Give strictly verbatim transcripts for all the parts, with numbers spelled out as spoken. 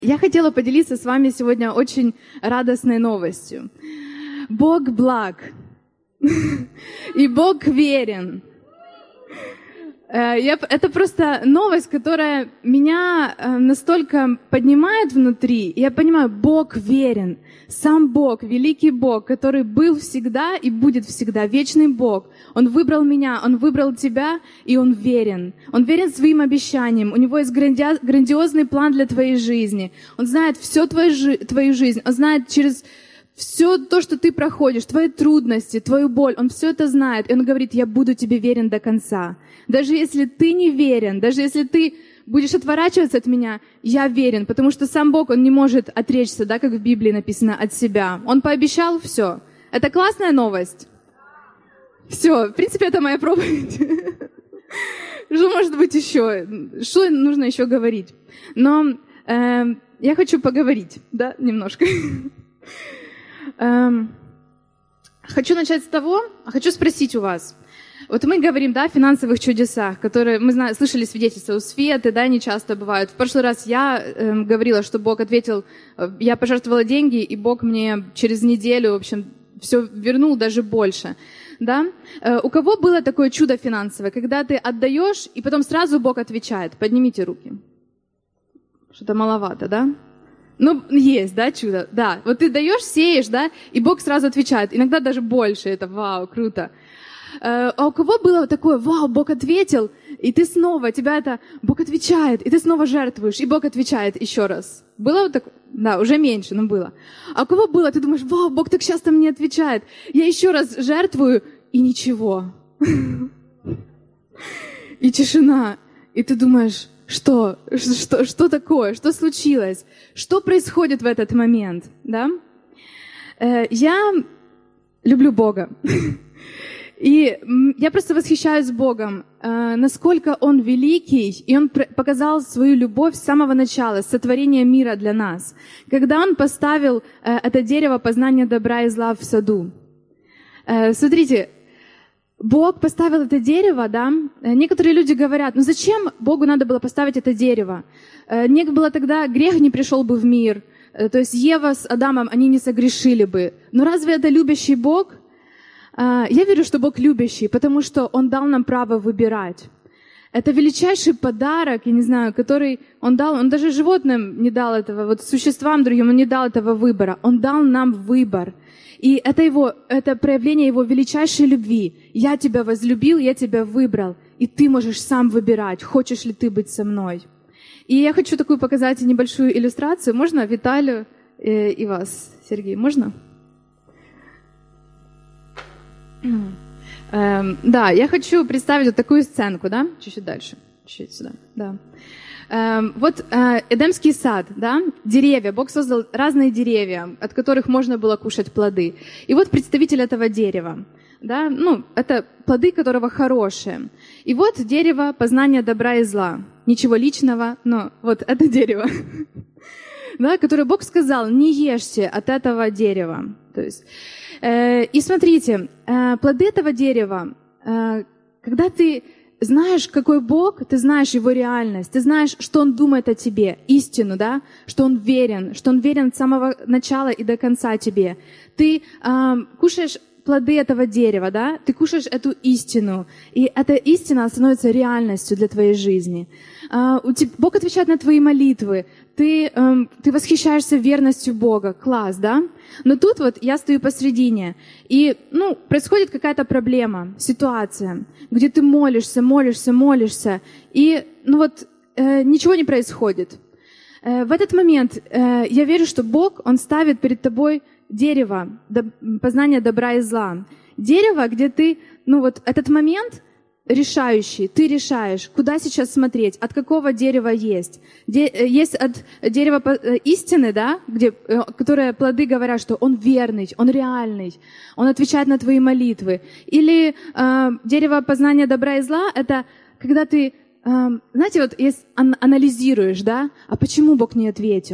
Я хотела поделиться с вами сегодня очень радостной новостью. Бог благ, и Бог верен. Это просто новость, которая меня настолько поднимает внутри. Я понимаю, Бог верен. Сам Бог, великий Бог, который был всегда и будет всегда, вечный Бог. Он выбрал меня, Он выбрал тебя, и Он верен. Он верен своим обещаниям. У Него есть грандиозный план для твоей жизни. Он знает всю твою, твою жизнь. Он знает через все то, что ты проходишь, твои трудности, твою боль. Он все это знает. И Он говорит, я буду тебе верен до конца. Даже если ты не верен, даже если ты будешь отворачиваться от меня, я верен, потому что сам Бог, Он не может отречься, да, как в Библии написано, от себя. Он пообещал все. Это классная новость. Все, в принципе, это моя проповедь. Что может быть еще? Что нужно еще говорить? Но э, я хочу поговорить, да, немножко. э, хочу начать с того, хочу спросить у вас. Вот мы говорим, да, о финансовых чудесах, которые, мы знаем, слышали свидетельства у Светы, да, они часто бывают. В прошлый раз я э, говорила, что Бог ответил, э, я пожертвовала деньги, и Бог мне через неделю, в общем, все вернул, даже больше, да. Э, у кого было такое чудо финансовое, когда ты отдаешь, и потом сразу Бог отвечает? Поднимите руки. Что-то маловато, да? Ну, есть, да, чудо, да. Вот ты даешь, сеешь, да, и Бог сразу отвечает. Иногда даже больше, это вау, круто. А у кого было такое, вау, Бог ответил, и ты снова, тебя это, Бог отвечает, и ты снова жертвуешь, и Бог отвечает еще раз. Было вот такое? Да, уже меньше, но было. А у кого было, ты думаешь, вау, Бог так часто мне отвечает, я еще раз жертвую, и ничего. И тишина. И ты думаешь, что, что, что такое, что случилось, что происходит в этот момент, да? Я люблю Бога. И я просто восхищаюсь Богом, насколько Он великий, и Он показал свою любовь с самого начала, с сотворения мира для нас, когда Он поставил это дерево познания добра и зла в саду. Смотрите, Бог поставил это дерево, да? Некоторые люди говорят, ну зачем Богу надо было поставить это дерево? Не было тогда, грех не пришел бы в мир, то есть Ева с Адамом, они не согрешили бы. Но разве это любящий Бог? Я верю, что Бог любящий, потому что Он дал нам право выбирать. Это величайший подарок, я не знаю, который Он дал, Он даже животным не дал этого, вот существам другим Он не дал этого выбора. Он дал нам выбор. И это, его, это проявление Его величайшей любви. Я тебя возлюбил, я тебя выбрал, и ты можешь сам выбирать, хочешь ли ты быть со мной. И я хочу такую показать небольшую иллюстрацию. Можно Виталию и вас, Сергей, можно? Эм, да, я хочу представить вот такую сценку, да, чуть-чуть дальше, чуть-чуть сюда, да. Эм, вот э, Эдемский сад, да, деревья, Бог создал разные деревья, от которых можно было кушать плоды. И вот представитель этого дерева, да, ну, это плоды, которого хорошие. И вот дерево познания добра и зла. Ничего личного, но вот это дерево, да, которое Бог сказал, не ешьте от этого дерева. То есть, э, и смотрите, э, плоды этого дерева, э, когда ты знаешь, какой Бог, ты знаешь Его реальность, ты знаешь, что Он думает о тебе, истину, да, что Он верен, что Он верен с самого начала и до конца тебе. Ты э, кушаешь плоды этого дерева, да, ты кушаешь эту истину, и эта истина становится реальностью для твоей жизни. Э, у тебя, Бог отвечает на твои молитвы, ты, э, ты восхищаешься верностью Бога, класс, да? Но тут вот я стою посредине, и, ну, происходит какая-то проблема, ситуация, где ты молишься, молишься, молишься, и, ну вот, э, ничего не происходит. Э, в этот момент э, я верю, что Бог, Он ставит перед тобой дерево, до, познание добра и зла. Дерево, где ты, ну вот, этот момент решающий, ты решаешь, куда сейчас смотреть, от какого дерева есть. Де, есть от дерева истины, да, где, которое плоды говорят, что он верный, он реальный, он отвечает на твои молитвы. Или э, дерево познания добра и зла, это когда ты, э, знаете, вот есть, ан- анализируешь, да, а почему Бог не ответил?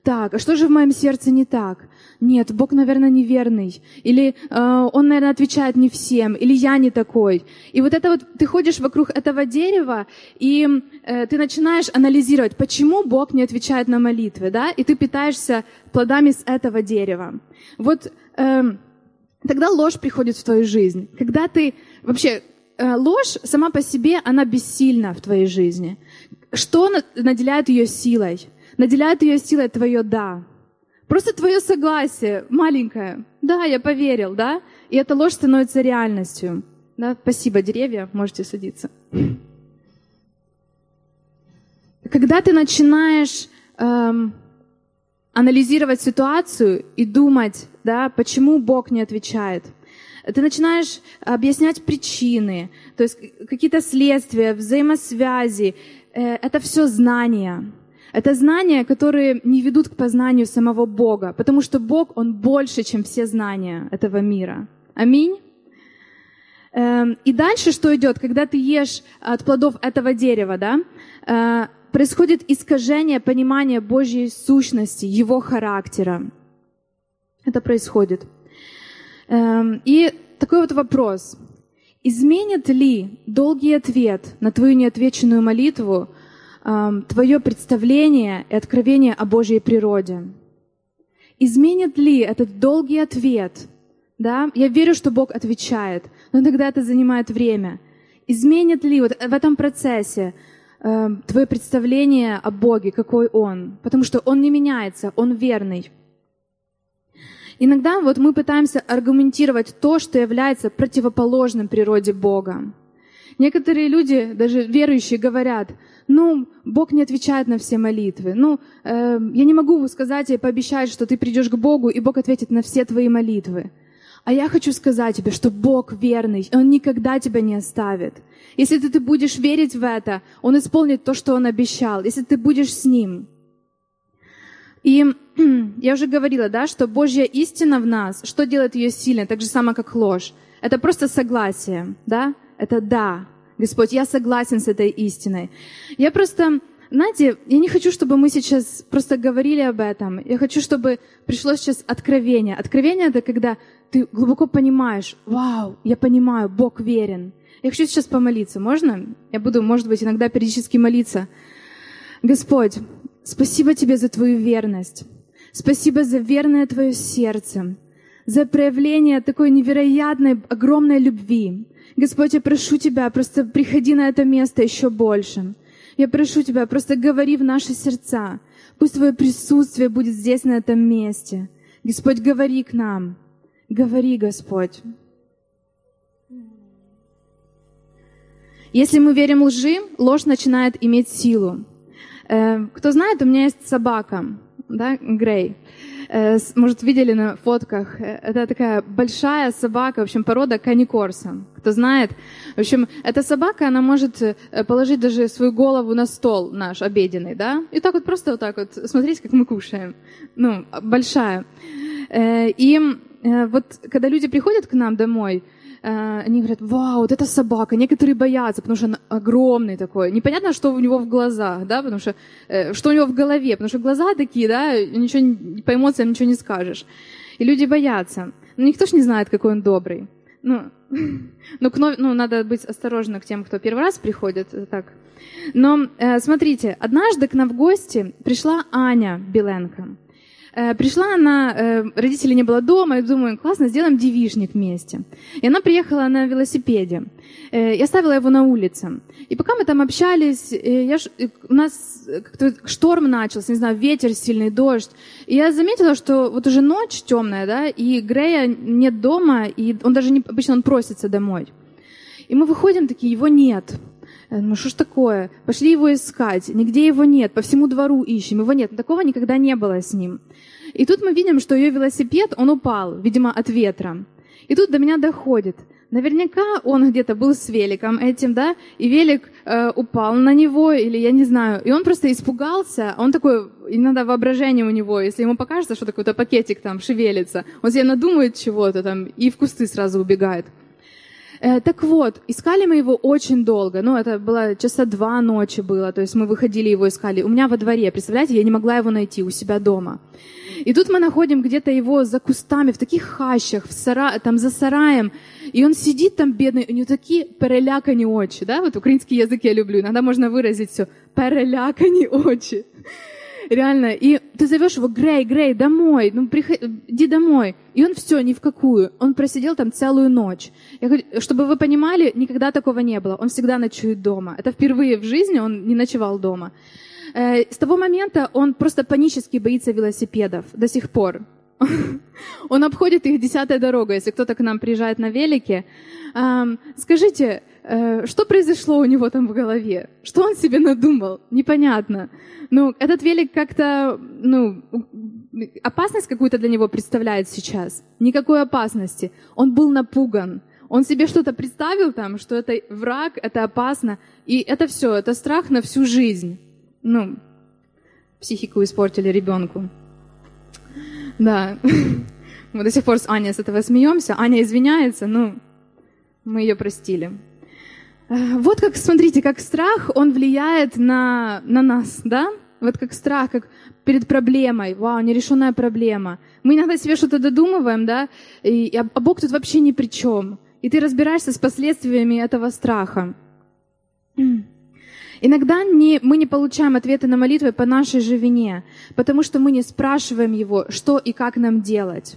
Так, а что же в моем сердце не так? Нет, Бог, наверное, неверный. Или э, Он, наверное, отвечает не всем. Или я не такой. И вот это вот, ты ходишь вокруг этого дерева, и э, ты начинаешь анализировать, почему Бог не отвечает на молитвы, да? И ты питаешься плодами с этого дерева. Вот э, тогда ложь приходит в твою жизнь. Когда ты... Вообще, э, ложь сама по себе, она бессильна в твоей жизни. Что наделяет ее силой? Наделяет ее силой твое «да». Просто твое согласие маленькое. Да, я поверил, да? И эта ложь становится реальностью. Да? Спасибо, деревья, можете садиться. Когда ты начинаешь эм, анализировать ситуацию и думать, да, почему Бог не отвечает, ты начинаешь объяснять причины, то есть какие-то следствия, взаимосвязи. Э, это все знания. Это знания, которые не ведут к познанию самого Бога, потому что Бог, Он больше, чем все знания этого мира. Аминь. И дальше что идет? Когда ты ешь от плодов этого дерева, да, происходит искажение понимания Божьей сущности, Его характера. Это происходит. И такой вот вопрос. Изменит ли долгий ответ на твою неотвеченную молитву твое представление и откровение о Божьей природе? Изменит ли этот долгий ответ? Да? Я верю, что Бог отвечает, но иногда это занимает время. Изменит ли вот в этом процессе э, твое представление о Боге, какой Он? Потому что Он не меняется, Он верный. Иногда вот мы пытаемся аргументировать то, что является противоположным природе Бога. Некоторые люди, даже верующие, говорят: ну, Бог не отвечает на все молитвы. Ну, э, я не могу сказать и пообещать, что ты придешь к Богу, и Бог ответит на все твои молитвы. А я хочу сказать тебе, что Бог верный, Он никогда тебя не оставит. Если ты, ты будешь верить в это, Он исполнит то, что Он обещал, если ты будешь с Ним. И я уже говорила, да, что Божья истина в нас, что делает ее сильной, так же само, как ложь. Это просто согласие, да? Это «да». Господь, я согласен с этой истиной. Я просто, знаете, я не хочу, чтобы мы сейчас просто говорили об этом. Я хочу, чтобы пришло сейчас откровение. Откровение — это когда ты глубоко понимаешь: вау, я понимаю, Бог верен. Я хочу сейчас помолиться. Можно? Я буду, может быть, иногда периодически молиться. Господь, спасибо Тебе за Твою верность. Спасибо за верное Твое сердце, за проявление такой невероятной, огромной любви. Господь, я прошу Тебя, просто приходи на это место еще больше. Я прошу Тебя, просто говори в наши сердца. Пусть Твое присутствие будет здесь, на этом месте. Господь, говори к нам. Говори, Господь. Если мы верим лжи, ложь начинает иметь силу. Кто знает, у меня есть собака, да, Грей. Может, видели на фотках. Это такая большая собака, в общем, порода каникорса. Кто знает. В общем, эта собака, она может положить даже свою голову на стол наш обеденный, да, и так вот просто вот так вот смотреть, как мы кушаем. Ну, большая. И вот когда люди приходят к нам домой, они говорят: вау, вот это собака. Некоторые боятся, потому что он огромный такой. Непонятно, что у него в глазах, да, потому что, что у него в голове, потому что глаза такие, да, ничего, по эмоциям ничего не скажешь. И люди боятся. Но никто ж не знает, какой он добрый. Ну, ну, ну надо быть осторожным к тем, кто первый раз приходит. Так. Но смотрите, однажды к нам в гости пришла Аня Беленко. Пришла она, родителей не было дома, и думаю, классно, сделаем девичник вместе. И она приехала на велосипеде. Я оставила его на улице. И пока мы там общались, я, у нас как-то шторм начался, не знаю, ветер сильный, дождь. И я заметила, что вот уже ночь темная, да, и Грея нет дома, и он даже не, обычно он просится домой. И мы выходим такие, его нет. Я думаю, что ж такое? Пошли его искать. Нигде его нет. По всему двору ищем. Его нет. Такого никогда не было с ним. И тут мы видим, что ее велосипед, он упал, видимо, от ветра. И тут до меня доходит. Наверняка он где-то был с великом этим, да, и велик э, упал на него, или я не знаю. И он просто испугался. Он такой, иногда воображение у него, если ему покажется, что какой-то пакетик там шевелится, он себе надумает чего-то там и в кусты сразу убегает. Так вот, искали мы его очень долго. Ну, это было часа два ночи было. То есть мы выходили, его искали. У меня во дворе, представляете, я не могла его найти у себя дома. И тут мы находим где-то его за кустами, в таких хащах, в сара... там за сараем. И он сидит там, бедный, у него такие перелякані очи. Да? Вот украинский язык я люблю. Иногда можно выразить все. Перелякані очи. Реально. И ты зовешь его: Грей, Грей, домой, ну, приходи, иди домой. И он все, ни в какую. Он просидел там целую ночь. Я говорю, чтобы вы понимали, никогда такого не было. Он всегда ночует дома. Это впервые в жизни он не ночевал дома. С того момента он просто панически боится велосипедов до сих пор. Он обходит их десятой дорогой, если кто-то к нам приезжает на велике. Скажите, что произошло у него там в голове? Что он себе надумал? Непонятно. Ну, этот велик как-то, ну, опасность какую-то для него представляет сейчас. Никакой опасности. Он был напуган. Он себе что-то представил там, что это враг, это опасно. И это все, это страх на всю жизнь. Ну, психику испортили ребенку. Да. Мы до сих пор с Аней с этого смеемся. Аня извиняется, ну, мы ее простили. Вот как, смотрите, как страх, он влияет на, на нас, да? Вот как страх, как перед проблемой. Вау, нерешенная проблема. Мы иногда себе что-то додумываем, да? И, а Бог тут вообще ни при чем. И ты разбираешься с последствиями этого страха. Иногда не, мы не получаем ответы на молитвы по нашей же вине, потому что мы не спрашиваем Его, что и как нам делать.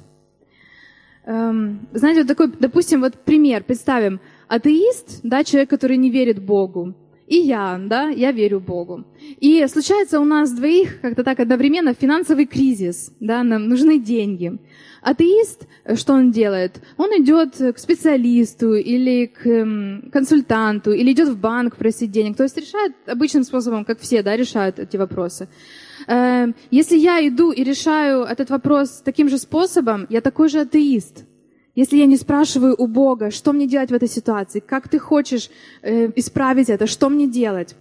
Эм, знаете, вот такой, допустим, вот пример, представим, атеист, да, человек, который не верит Богу, и я, да, я верю Богу. И случается у нас двоих как-то так одновременно финансовый кризис, да, нам нужны деньги. Атеист, что он делает? Он идет к специалисту или к консультанту, или идет в банк просить денег. То есть решает обычным способом, как все, да, решают эти вопросы. Если я иду и решаю этот вопрос таким же способом, я такой же атеист. Если я не спрашиваю у Бога, что мне делать в этой ситуации, как ты хочешь исправить это, что мне делать.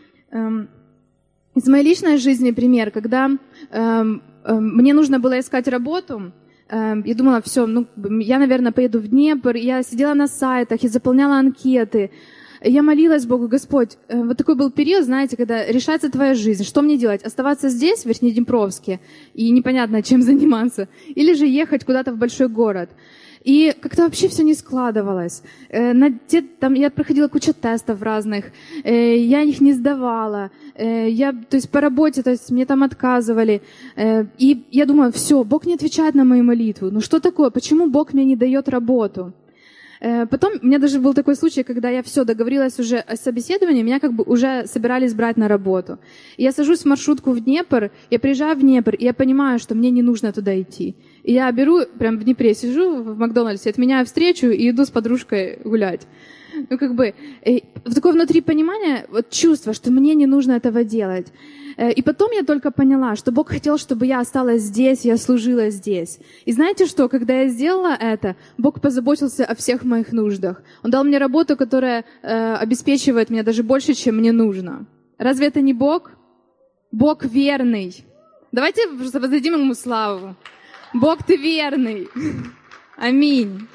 Из моей личной жизни пример, когда мне нужно было искать работу, я думала, все, ну, я, наверное, поеду в Днепр. Я сидела на сайтах и заполняла анкеты. Я молилась Богу: Господь, вот такой был период, знаете, когда решается твоя жизнь. Что мне делать? Оставаться здесь, в Верхнеднепровске, и непонятно, чем заниматься? Или же ехать куда-то в большой город? И как-то вообще все не складывалось. На те, там, я проходила кучу тестов разных, я их не сдавала. Я, то есть по работе, то есть мне там отказывали. И я думаю, все, Бог не отвечает на мою молитву. Ну что такое? Почему Бог мне не дает работу? Потом у меня даже был такой случай, когда я все, договорилась уже о собеседовании, меня как бы уже собирались брать на работу. И я сажусь в маршрутку в Днепр, я приезжаю в Днепр, и я понимаю, что мне не нужно туда идти. И я беру, прям в Днепре сижу в Макдональдсе, отменяю встречу и иду с подружкой гулять. Ну, как бы, такое внутри понимание, вот чувство, что мне не нужно этого делать. И потом я только поняла, что Бог хотел, чтобы я осталась здесь, я служила здесь. И знаете что, когда я сделала это, Бог позаботился о всех моих нуждах. Он дал мне работу, которая э, обеспечивает меня даже больше, чем мне нужно. Разве это не Бог? Бог верный. Давайте воздадим Ему славу. Бог, Ты верный. Аминь.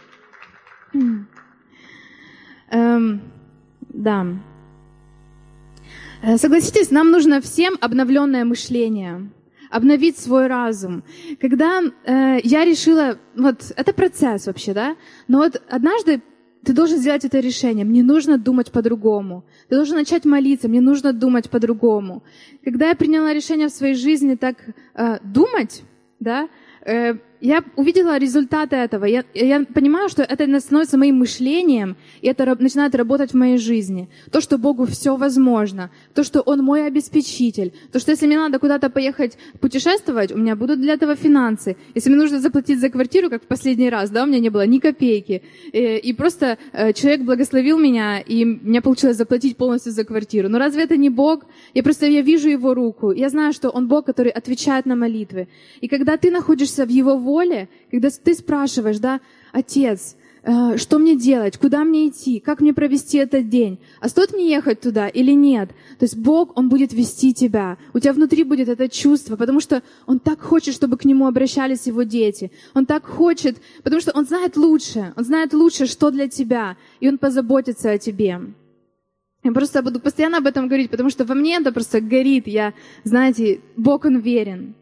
Эм, да. Согласитесь, нам нужно всем обновленное мышление, обновить свой разум. Когда э, я решила, вот это процесс вообще, да, но вот однажды ты должен сделать это решение, мне нужно думать по-другому. Ты должен начать молиться, мне нужно думать по-другому. Когда я приняла решение в своей жизни так э, думать, да, э, я увидела результаты этого. Я, я понимаю, что это становится моим мышлением, и это начинает работать в моей жизни. То, что Богу все возможно, то, что Он мой обеспечитель, то, что если мне надо куда-то поехать путешествовать, у меня будут для этого финансы. Если мне нужно заплатить за квартиру, как в последний раз, да, у меня не было ни копейки, и, и просто э, человек благословил меня, и мне получилось заплатить полностью за квартиру. Но разве это не Бог? Я просто я вижу Его руку, я знаю, что Он Бог, который отвечает на молитвы. И когда ты находишься в Его воле, воле, когда ты спрашиваешь, да, Отец, э, что мне делать, куда мне идти, как мне провести этот день, а стоит мне ехать туда или нет. То есть Бог, Он будет вести тебя. У тебя внутри будет это чувство, потому что Он так хочет, чтобы к Нему обращались Его дети. Он так хочет, потому что Он знает лучше, Он знает лучше, что для тебя, и Он позаботится о тебе. Я просто буду постоянно об этом говорить, потому что во мне это просто горит. Я, знаете, Бог, Он верен.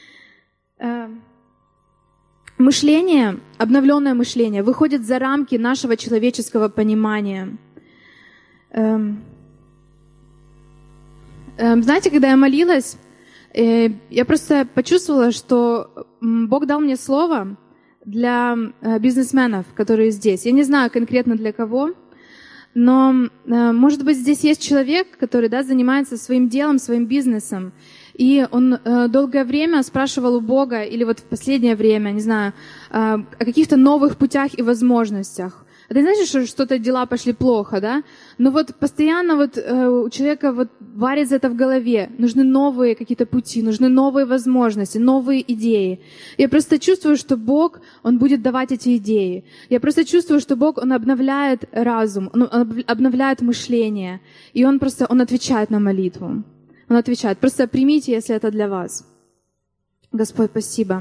Мышление, обновленное мышление, выходит за рамки нашего человеческого понимания. Знаете, когда я молилась, я просто почувствовала, что Бог дал мне слово для бизнесменов, которые здесь. Я не знаю конкретно для кого, но, может быть, здесь есть человек, который, да, занимается своим делом, своим бизнесом, и он долгое время спрашивал у Бога, или вот в последнее время, не знаю, о каких-то новых путях и возможностях. Это не значит, что что-то дела пошли плохо, да? Но вот постоянно вот у человека вот варится это в голове. Нужны новые какие-то пути, нужны новые возможности, новые идеи. Я просто чувствую, что Бог, Он будет давать эти идеи. Я просто чувствую, что Бог, Он обновляет разум, Он обновляет мышление. И Он просто, Он отвечает на молитву. Он отвечает. Просто примите, если это для вас. Господь, спасибо.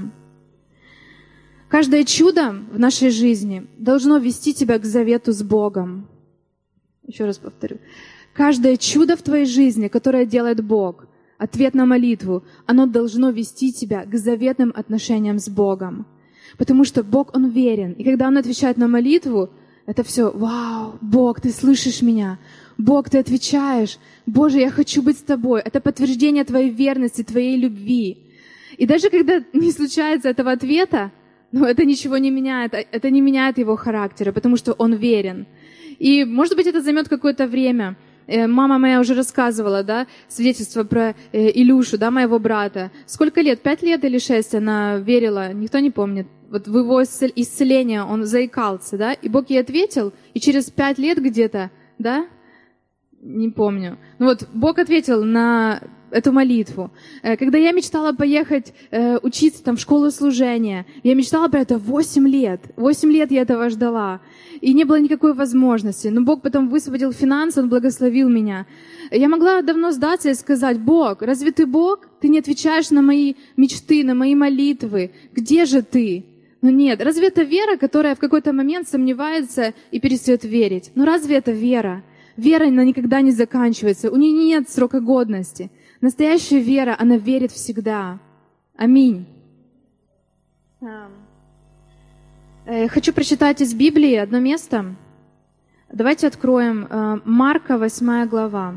Каждое чудо в нашей жизни должно вести тебя к завету с Богом. Еще раз повторю. Каждое чудо в твоей жизни, которое делает Бог, ответ на молитву, оно должно вести тебя к заветным отношениям с Богом. Потому что Бог, Он верен. И когда Он отвечает на молитву, это все: «Вау, Бог, Ты слышишь меня. Бог, Ты отвечаешь. Боже, я хочу быть с Тобой». Это подтверждение Твоей верности, Твоей любви. И даже когда не случается этого ответа, но это ничего не меняет, это не меняет его характера, потому что он верен. И, может быть, это займет какое-то время. Мама моя уже рассказывала, да, свидетельство про Илюшу, да, моего брата. Сколько лет? Пять лет или шесть она верила? Никто не помнит. Вот в его исцеление он заикался, да, и Бог ей ответил, и через пять лет где-то, да, не помню. Ну вот, Бог ответил на эту молитву. Когда я мечтала поехать э, учиться там в школу служения, я мечтала про это восемь лет. Восемь лет я этого ждала. И не было никакой возможности. Но Бог потом высвободил финансы, Он благословил меня. Я могла давно сдаться и сказать: Бог, разве Ты Бог? Ты не отвечаешь на мои мечты, на мои молитвы. Где же Ты? Но нет. Разве это вера, которая в какой-то момент сомневается и перестает верить? Ну разве это вера? Вера, она никогда не заканчивается. У нее нет срока годности. Настоящая вера, она верит всегда. Аминь. Хочу прочитать из Библии одно место. Давайте откроем Марка, восьмая глава.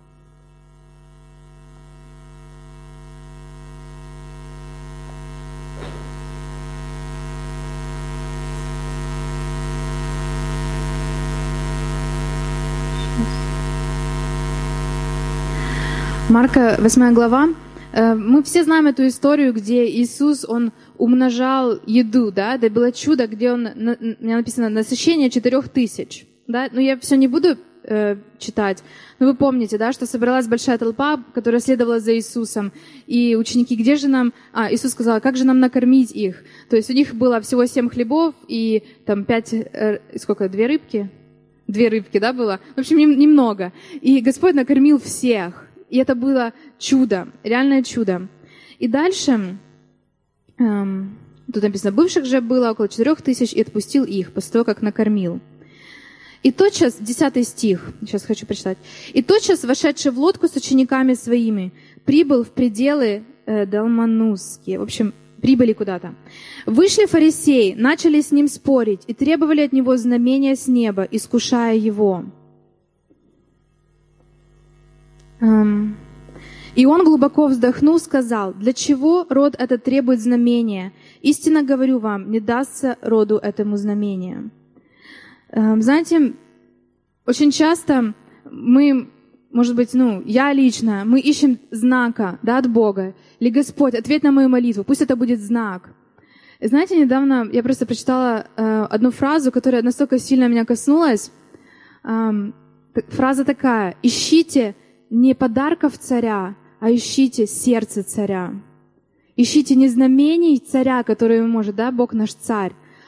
Марка, восьмая глава. Мы все знаем эту историю, где Иисус, Он умножал еду, да, это было чудо, где Он, у меня написано, насыщение четырех тысяч, да, но я все не буду э, читать, но вы помните, да, что собралась большая толпа, которая следовала за Иисусом, и ученики, где же нам, а, Иисус сказал, как же нам накормить их, то есть у них было всего семь хлебов и там пять, э, сколько, две рыбки, две рыбки, да, было, в общем, немного, и Господь накормил всех. И это было чудо, реальное чудо. И дальше, эм, тут написано, бывших же было около четырех тысяч, и отпустил их после того, как накормил. И тотчас, десятый стих, сейчас хочу прочитать. И тотчас, вошедший в лодку с учениками своими, прибыл в пределы э, Далманусские. В общем, прибыли куда-то. Вышли фарисеи, начали с ним спорить и требовали от него знамения с неба, искушая его. И он, глубоко вздохнув, сказал: «Для чего род этот требует знамения? Истинно говорю вам, не дастся роду этому знамения». Знаете, очень часто мы, может быть, ну, я лично, мы ищем знака, да, от Бога. Или Господь, ответь на мою молитву, пусть это будет знак. Знаете, недавно я просто прочитала э, одну фразу, которая настолько сильно меня коснулась. Э, фраза такая: «Ищите не подарков царя, а ищите сердце царя». Ищите не знамений царя, которые может, да, Бог наш царь, а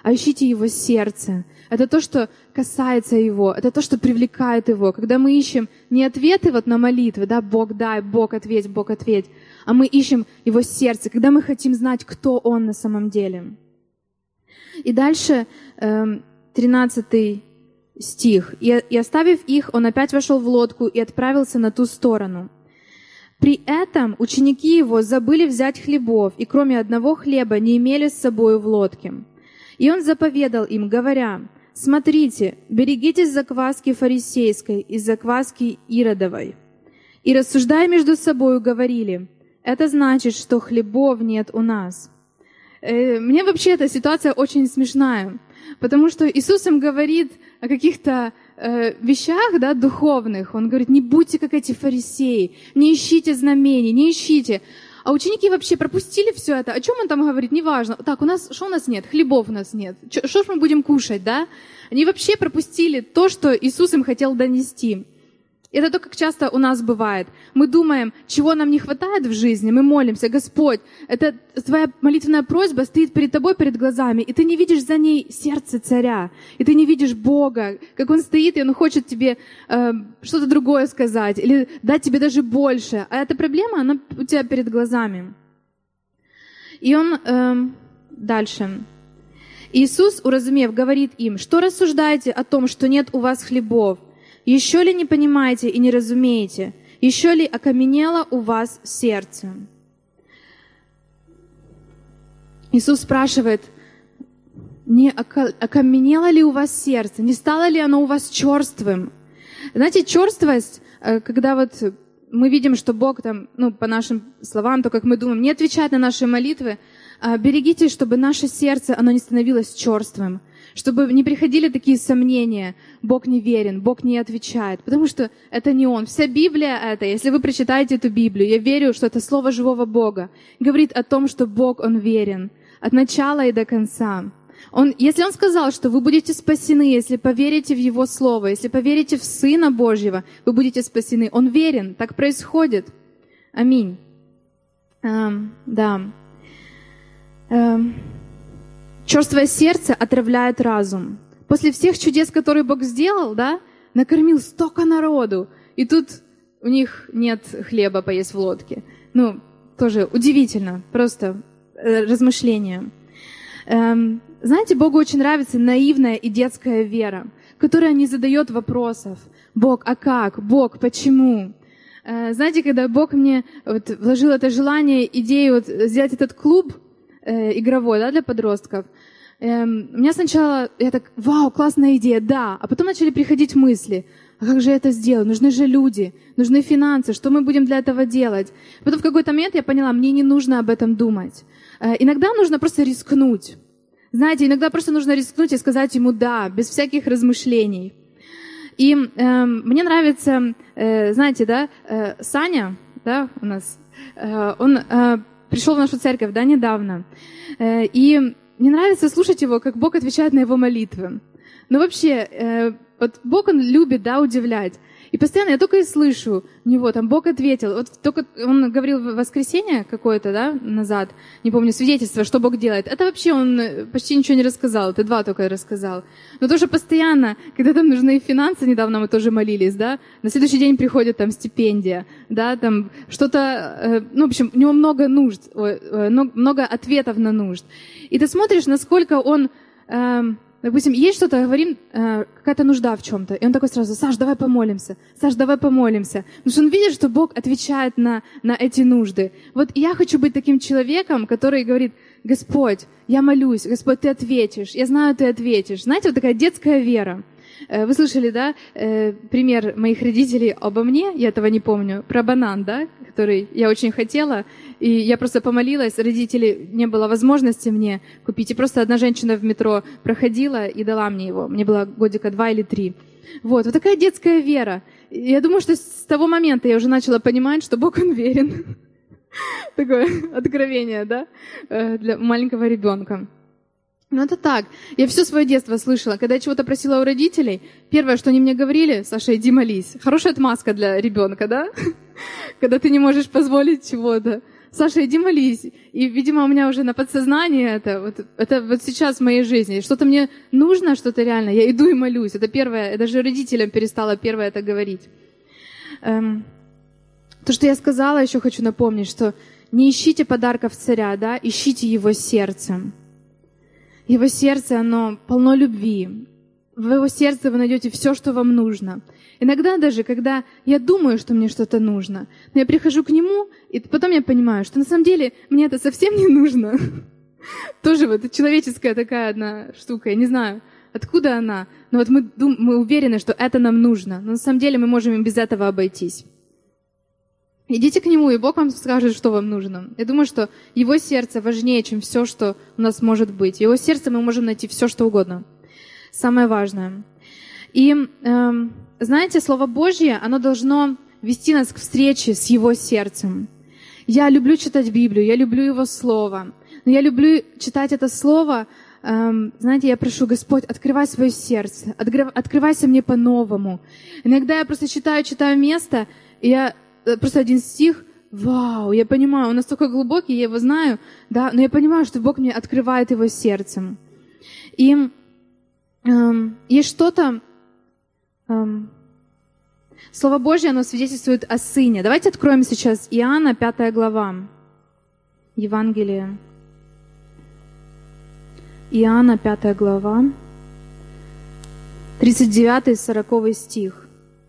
а ищите Его сердце. Это то, что касается Его, это то, что привлекает Его. Когда мы ищем не ответы вот на молитвы, да, Бог дай, Бог ответь, Бог ответь, а мы ищем Его сердце, когда мы хотим знать, кто Он на самом деле. И дальше тринадцатый стих. «И, и оставив их, он опять вошел в лодку и отправился на ту сторону. При этом ученики его забыли взять хлебов, и кроме одного хлеба не имели с собою в лодке. И он заповедал им, говоря: «Смотрите, берегитесь закваски фарисейской и закваски иродовой». И, рассуждая между собою, говорили: «Это значит, что хлебов нет у нас». Мне вообще эта ситуация очень смешная, потому что Иисус им говорит о каких-то э, вещах, да, духовных. Он говорит: не будьте как эти фарисеи, не ищите знамений, не ищите. А ученики вообще пропустили все это. О чем он там говорит? Неважно. Так, у нас, что у нас нет? Хлебов у нас нет. Что ж мы будем кушать, да? Они вообще пропустили то, что Иисус им хотел донести. Это то, как часто у нас бывает. Мы думаем, чего нам не хватает в жизни, мы молимся: Господь, это твоя молитвенная просьба стоит перед тобой, перед глазами, и ты не видишь за ней сердце царя, и ты не видишь Бога, как Он стоит, и Он хочет тебе э, что-то другое сказать, или дать тебе даже больше. А эта проблема, она у тебя перед глазами. И Он э, дальше. Иисус, уразумев, говорит им: что рассуждаете о том, что нет у вас хлебов? Еще ли не понимаете и не разумеете? Еще ли окаменело у вас сердце? Иисус спрашивает: не окаменело ли у вас сердце? Не стало ли оно у вас черствым? Знаете, черствость, когда вот мы видим, что Бог там, ну, по нашим словам, то, как мы думаем, не отвечает на наши молитвы, берегитесь, чтобы наше сердце, оно не становилось черствым. Чтобы не приходили такие сомнения: Бог не верен, Бог не отвечает, потому что это не Он. Вся Библия это, если вы прочитаете эту Библию, я верю, что это Слово живого Бога, говорит о том, что Бог, Он верен от начала и до конца. Он, если Он сказал, что вы будете спасены, если поверите в Его Слово, если поверите в Сына Божьего, вы будете спасены. Он верен, так происходит. Аминь. Эм, да. Эм. Черствое сердце отравляет разум. После всех чудес, которые Бог сделал, да, накормил столько народу, и тут у них нет хлеба поесть в лодке. Ну, тоже удивительно, просто э, размышление. Эм, знаете, Богу очень нравится наивная и детская вера, которая не задает вопросов. Бог, а как? Бог, почему? Э, знаете, когда Бог мне вот, вложил это желание, идею вот, сделать этот клуб э, игровой, да, для подростков, эм, у меня сначала, я так, вау, классная идея, да, а потом начали приходить мысли: а как же это сделать? Нужны же люди, нужны финансы, что мы будем для этого делать? Потом в какой-то момент я поняла, мне не нужно об этом думать. Э, иногда нужно просто рискнуть. Знаете, иногда просто нужно рискнуть и сказать ему «да», без всяких размышлений. И э, мне нравится, э, знаете, да, э, Саня, да, у нас, э, он э, пришел в нашу церковь, да, недавно, э, и мне нравится слушать его, как Бог отвечает на его молитвы. Но вообще, э, вот Бог, Он любит, да, удивлять. И постоянно я только и слышу у него, там, Бог ответил. Вот только он говорил в воскресенье какое-то, да, назад, не помню, свидетельство, что Бог делает. Это вообще он почти ничего не рассказал, ты два только рассказал. Но тоже постоянно, когда там нужны финансы, недавно мы тоже молились, да, на следующий день приходит там стипендия, да, там что-то, ну, в общем, у него много нужд, много ответов на нужд. И ты смотришь, насколько он... Допустим, есть что-то, говорим, э, какая-то нужда в чем-то, и он такой сразу: Саш, давай помолимся, Саш, давай помолимся. Потому что он видит, что Бог отвечает на, на эти нужды. Вот я хочу быть таким человеком, который говорит: Господь, я молюсь, Господь, Ты ответишь, я знаю, Ты ответишь. Знаете, вот такая детская вера. Э, вы слышали, да, э, пример моих родителей обо мне, я этого не помню, про банан, да, который я очень хотела, и я просто помолилась, родителей не было возможности мне купить, и просто одна женщина в метро проходила и дала мне его. Мне было годика два или три. Вот, вот такая детская вера. И я думаю, что с того момента я уже начала понимать, что Бог, Он верен. Такое откровение, да, для маленького ребенка. Ну, это так. Я все свое детство слышала. Когда я чего-то просила у родителей, первое, что они мне говорили: Саша, иди молись. Хорошая отмазка для ребенка, да? Когда ты не можешь позволить чего-то. Саша, иди молись. И, видимо, у меня уже на подсознании это, вот, это вот сейчас в моей жизни. Что-то мне нужно, что-то реально, я иду и молюсь. Это первое, я даже родителям перестала первое это говорить. Эм, то, что я сказала, еще хочу напомнить, что не ищите подарков царя, да, ищите его сердце. Его сердце, оно полно любви. В его сердце вы найдете все, что вам нужно. Иногда даже, когда я думаю, что мне что-то нужно, но я прихожу к нему, и потом я понимаю, что на самом деле мне это совсем не нужно. Тоже вот человеческая такая одна штука, я не знаю, откуда она, но вот мы, дум- мы уверены, что это нам нужно, но на самом деле мы можем и без этого обойтись. Идите к нему, и Бог вам скажет, что вам нужно. Я думаю, что его сердце важнее, чем все, что у нас может быть. В его сердце мы можем найти все, что угодно. Самое важное. И, эм, знаете, Слово Божье, оно должно вести нас к встрече с его сердцем. Я люблю читать Библию, я люблю его Слово. Но я люблю читать это Слово, эм, знаете, я прошу, Господь, открывай свое сердце, открыв, открывайся мне по-новому. Иногда я просто читаю, читаю место, и я просто один стих, вау, я понимаю, он настолько глубокий, я его знаю, да, но я понимаю, что Бог мне открывает его сердцем. И эм, есть что-то, эм, Слово Божье, оно свидетельствует о Сыне. Давайте откроем сейчас Иоанна, пятая глава, Евангелие. Иоанна, пятая глава, тридцать девятый сороковый стих.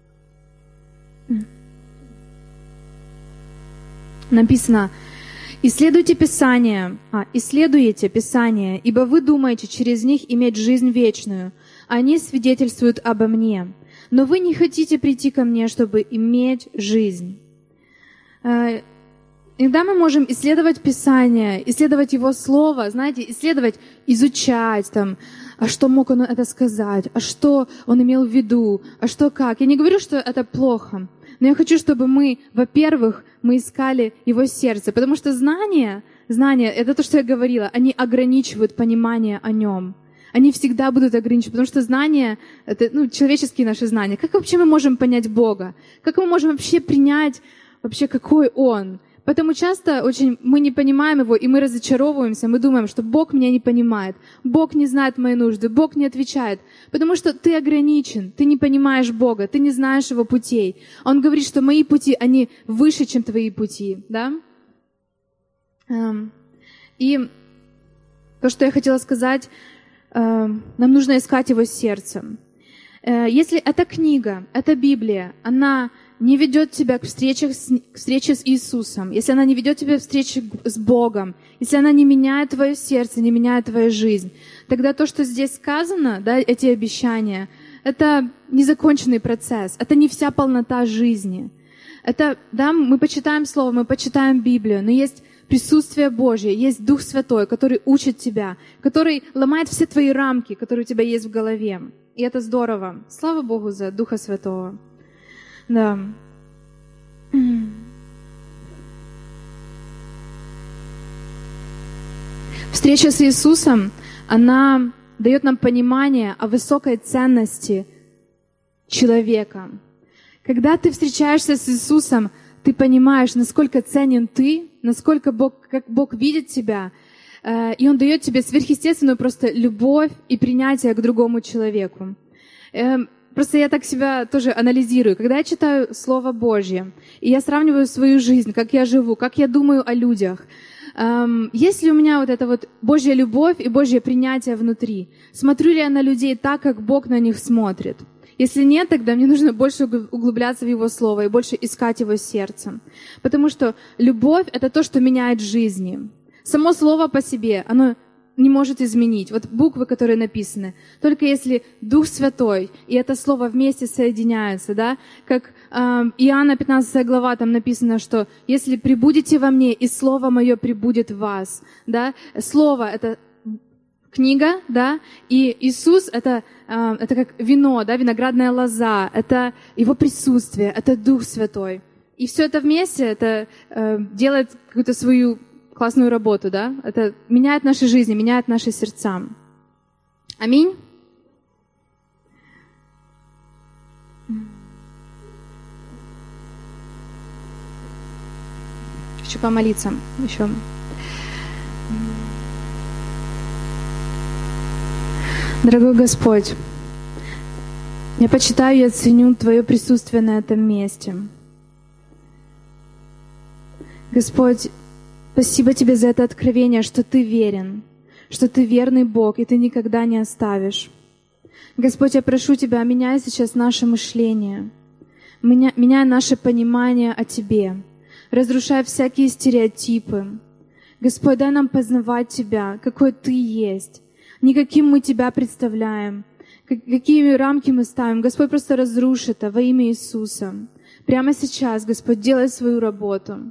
Написано: «Исследуйте Писание, а, исследуйте Писание, ибо вы думаете через них иметь жизнь вечную. Они свидетельствуют обо мне. Но вы не хотите прийти ко мне, чтобы иметь жизнь». Иногда мы можем исследовать Писание, исследовать Его Слово, знаете, исследовать, изучать, там, а что мог Он это сказать, а что Он имел в виду, а что как. Я не говорю, что это плохо. Но я хочу, чтобы мы, во-первых, мы искали его сердце, потому что знания, знания, это то, что я говорила, они ограничивают понимание о нем. Они всегда будут ограничивать, потому что знания, это ну, человеческие наши знания. Как вообще мы можем понять Бога? Как мы можем вообще принять, вообще, какой Он? Поэтому часто очень мы не понимаем Его, и мы разочаровываемся, мы думаем, что Бог меня не понимает, Бог не знает мои нужды, Бог не отвечает, потому что ты ограничен, ты не понимаешь Бога, ты не знаешь Его путей. Он говорит, что мои пути, они выше, чем твои пути, да? И то, что я хотела сказать, нам нужно искать Его сердцем. Если эта книга, эта Библия, она не ведет тебя к встрече, с, к встрече с Иисусом, если она не ведет тебя к встрече с Богом, если она не меняет твое сердце, не меняет твою жизнь, тогда то, что здесь сказано, да, эти обещания, это незаконченный процесс, это не вся полнота жизни. Это, да, мы почитаем Слово, мы почитаем Библию, но есть присутствие Божье, есть Дух Святой, который учит тебя, который ломает все твои рамки, которые у тебя есть в голове. И это здорово. Слава Богу за Духа Святого. Да. Встреча с Иисусом, она дает нам понимание о высокой ценности человека. Когда ты встречаешься с Иисусом, ты понимаешь, насколько ценен ты, насколько Бог, как Бог видит тебя, и Он дает тебе сверхъестественную просто любовь и принятие к другому человеку. Просто я так себя тоже анализирую. Когда я читаю Слово Божье, и я сравниваю свою жизнь, как я живу, как я думаю о людях, эм, есть ли у меня вот эта вот Божья любовь и Божье принятие внутри? Смотрю ли я на людей так, как Бог на них смотрит? Если нет, тогда мне нужно больше углубляться в Его Слово и больше искать Его сердцем. Потому что любовь — это то, что меняет жизни. Само Слово по себе, оно не может изменить. Вот буквы, которые написаны. Только если Дух Святой и это Слово вместе соединяются, да, как э, Иоанна пятнадцатая глава, там написано, что если пребудете во мне, и Слово Мое пребудет в вас, да, Слово — это книга, да, и Иисус — это, э, это как вино, да, виноградная лоза, это Его присутствие, это Дух Святой. И все это вместе, это э, делает какую-то свою классную работу, да? Это меняет наши жизни, меняет наши сердца. Аминь. хочу помолиться еще. Дорогой Господь, я почитаю и оценю Твое присутствие на этом месте. Господь, спасибо Тебе за это откровение, что Ты верен, что Ты верный Бог, и Ты никогда не оставишь. Господь, я прошу Тебя, меняй сейчас наше мышление, меняй наше понимание о Тебе, разрушай всякие стереотипы. Господь, дай нам познавать Тебя, какой Ты есть, не каким мы Тебя представляем, какие рамки мы ставим. Господь, просто разруши это во имя Иисуса. Прямо сейчас, Господь, делай свою работу.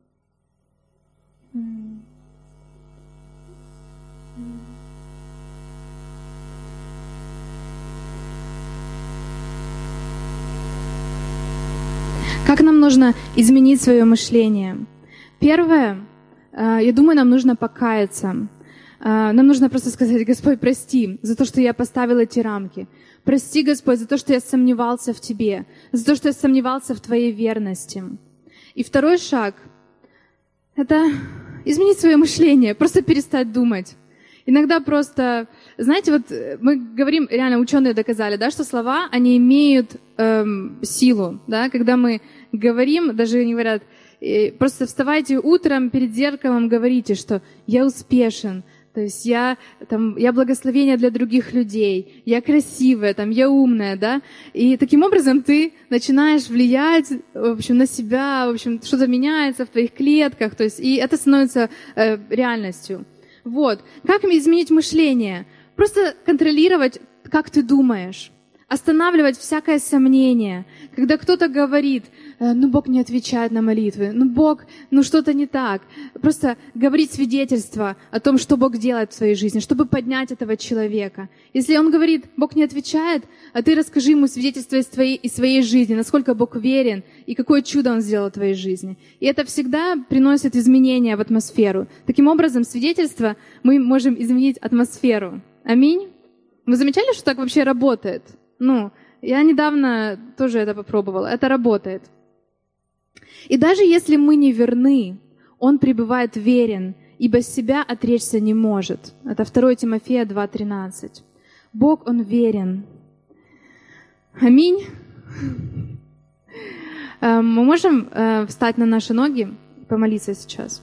Как нам нужно изменить свое мышление? Первое, я думаю, нам нужно покаяться. Нам нужно просто сказать: Господь, прости за то, что я поставил эти рамки. Прости, Господь, за то, что я сомневался в Тебе, за то, что я сомневался в Твоей верности. И второй шаг — это изменить свое мышление, просто перестать думать. Иногда просто, знаете, вот мы говорим, реально ученые доказали, да, что слова, они имеют эм, силу, да, когда мы говорим, даже они говорят, просто вставайте утром перед зеркалом, говорите, что я успешен, то есть я, там, я благословение для других людей, я красивая, там, я умная, да, и таким образом ты начинаешь влиять, в общем, на себя, в общем, что-то меняется в твоих клетках, то есть, и это становится э, реальностью. Вот. Как изменить мышление? Просто контролировать, как ты думаешь. Останавливать всякое сомнение. Когда кто-то говорит, ну, Бог не отвечает на молитвы, ну, Бог, ну, что-то не так. Просто говорить свидетельство о том, что Бог делает в своей жизни, чтобы поднять этого человека. Если он говорит, Бог не отвечает, а ты расскажи ему свидетельство из твоей, из своей жизни, насколько Бог верен и какое чудо Он сделал в твоей жизни. И это всегда приносит изменения в атмосферу. Таким образом, свидетельство мы можем изменить атмосферу. Аминь. Вы замечали, что так вообще работает? Ну, я недавно тоже это попробовала. Это работает. И даже если мы не верны, Он пребывает верен, ибо себя отречься не может. Это второе Тимофея два тринадцать. Бог, Он верен. Аминь. Мы можем встать на наши ноги, помолиться сейчас?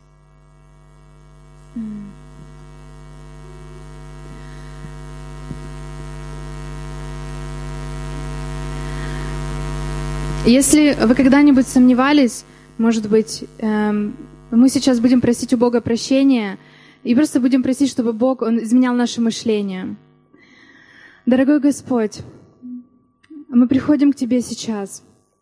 Если вы когда-нибудь сомневались, может быть, эм, мы сейчас будем просить у Бога прощения и просто будем просить, чтобы Бог, Он изменял наше мышление. Дорогой Господь, мы приходим к Тебе сейчас.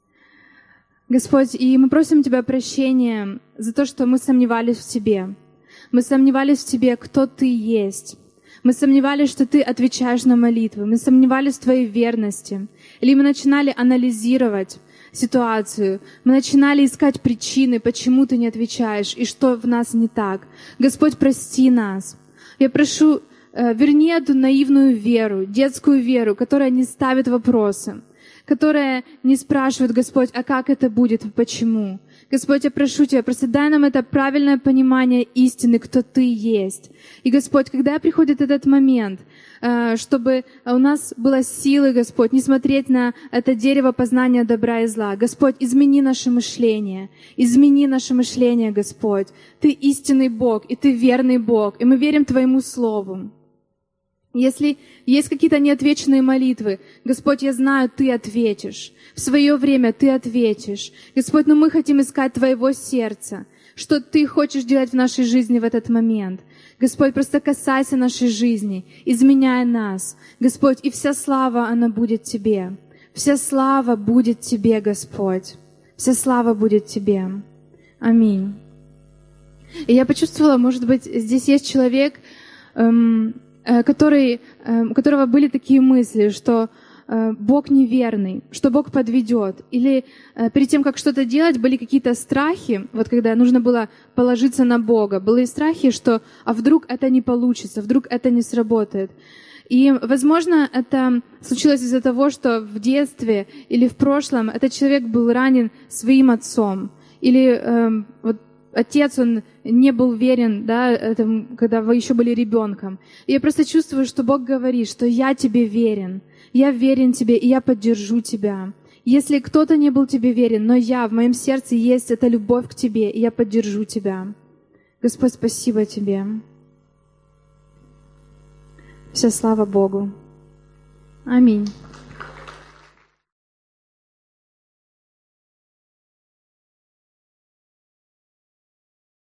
Господь, и мы просим Тебя прощения за то, что мы сомневались в Тебе. Мы сомневались в Тебе, кто Ты есть. Мы сомневались, что Ты отвечаешь на молитвы. Мы сомневались в Твоей верности. Или мы начинали анализировать ситуацию. Мы начинали искать причины, почему Ты не отвечаешь и что в нас не так. Господь, прости нас. Я прошу, верни эту наивную веру, детскую веру, которая не ставит вопросы, которая не спрашивает, Господь, а как это будет, почему. Господь, я прошу Тебя, просто дай нам это правильное понимание истины, кто Ты есть. И, Господь, когда приходит этот момент, чтобы у нас было силы, Господь, не смотреть на это дерево познания добра и зла. Господь, измени наше мышление, измени наше мышление, Господь. Ты истинный Бог, и Ты верный Бог, и мы верим Твоему Слову. Если есть какие-то неотвеченные молитвы, Господь, я знаю, Ты ответишь. В свое время Ты ответишь. Господь, но мы хотим искать Твоего сердца, что Ты хочешь делать в нашей жизни в этот момент. Господь, просто касайся нашей жизни, изменяй нас. Господь, и вся слава, она будет Тебе. Вся слава будет Тебе, Господь. Вся слава будет Тебе. Аминь. И я почувствовала, может быть, здесь есть человек, эм, который, у которого были такие мысли, что Бог неверный, что Бог подведет. Или перед тем, как что-то делать, были какие-то страхи, вот когда нужно было положиться на Бога. Были страхи, что а вдруг это не получится, вдруг это не сработает. И, возможно, это случилось из-за того, что в детстве или в прошлом этот человек был ранен своим отцом. Или э, вот отец, он не был верен, да, этому, когда вы еще были ребенком. И я просто чувствую, что Бог говорит, что я тебе верен, я верен тебе, и я поддержу тебя. Если кто-то не был тебе верен, но я, в моем сердце есть эта любовь к тебе, и я поддержу тебя. Господь, спасибо тебе. Вся слава Богу. Аминь.